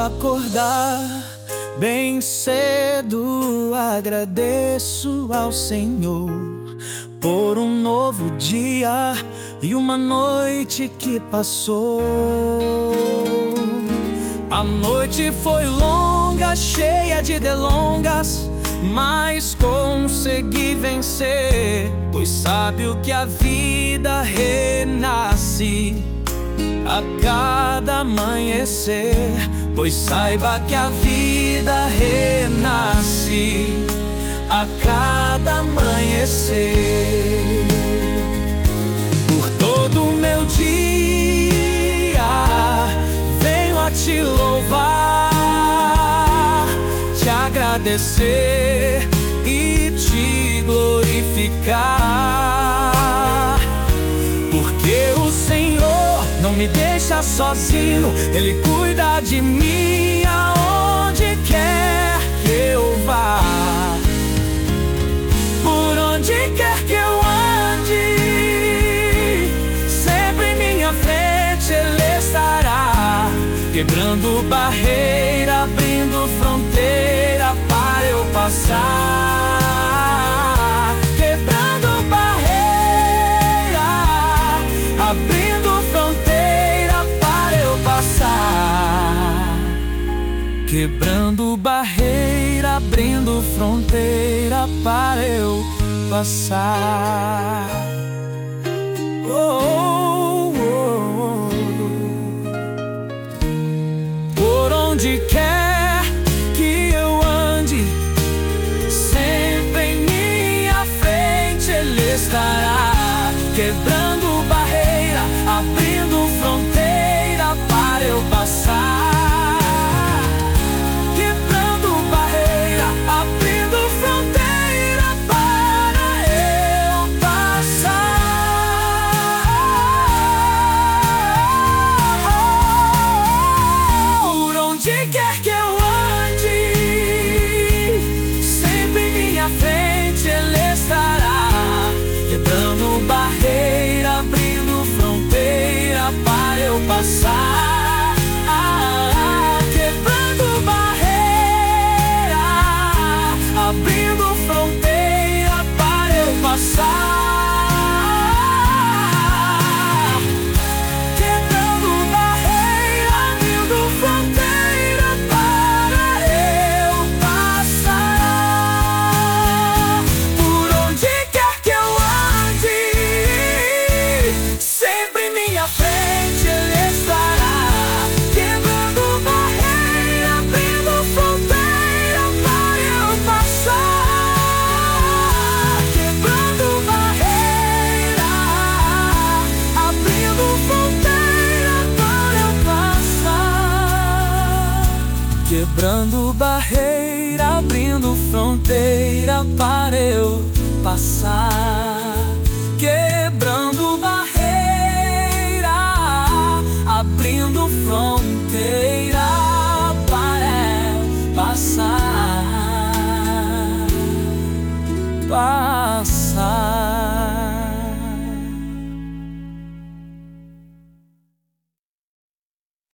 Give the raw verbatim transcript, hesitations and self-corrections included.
acordar bem cedo, agradeço ao Senhor por um novo dia e uma noite que passou. A noite foi longa, cheia de delongas, mas consegui vencer, pois sabe o que a vida renasce a cada amanhecer. Pois saiba que a vida renasce a cada amanhecer. Por todo o meu dia venho a te louvar, te agradecer e te glorificar, porque o Senhor não me deixa sozinho, Ele cuida de mim aonde quer que eu vá. Por onde quer que eu ande, sempre em minha frente Ele estará, quebrando barreira, abrindo fronteira para eu passar. Quebrando barreira, abrindo fronteira para eu passar. Quebrando barreira, abrindo fronteira para eu passar. Oh, oh, oh. Por onde quer que eu ande, sempre em minha frente Ele estará, quebrando barreira, abrindo fronteira para eu passar. Quebrando barreira, abrindo fronteira para eu passar. Por onde quer que eu ande, sempre em minha frente Ele estará, quebrando barreira, abrindo fronteira para eu passar. Quebrando barreira, abrindo fronteira para eu passar. Quebrando barreira, abrindo fronteira para eu passar. Por onde quer que eu ande, sempre em minha frente Ele estará, quebrando barreira, abrindo fronteira para eu passar. Quebrando barreira, abrindo fronteira para eu passar. Quebrando barreira, abrindo fronteira para eu passar. Quebrando